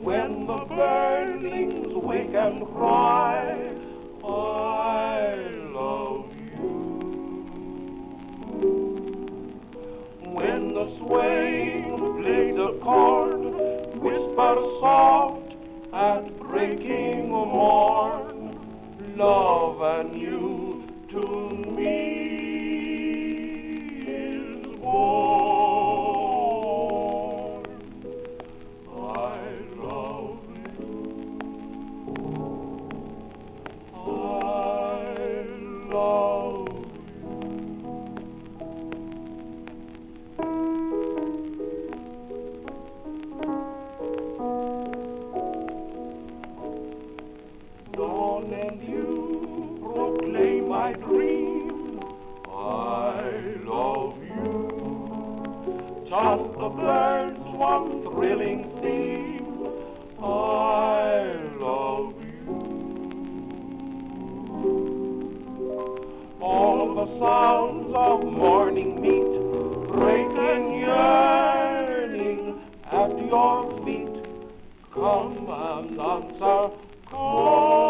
when the birdlings wake and cry, I love you. When the swaying blades of corn whisper soft at breaking morn, love and you to me is born. I love you. I love you. Dawn and you proclaim my dream, I love you. Chant the birds one thrilling theme, I love you. All the sounds of morning meet, break in yearning at your feet. Come and answer, call.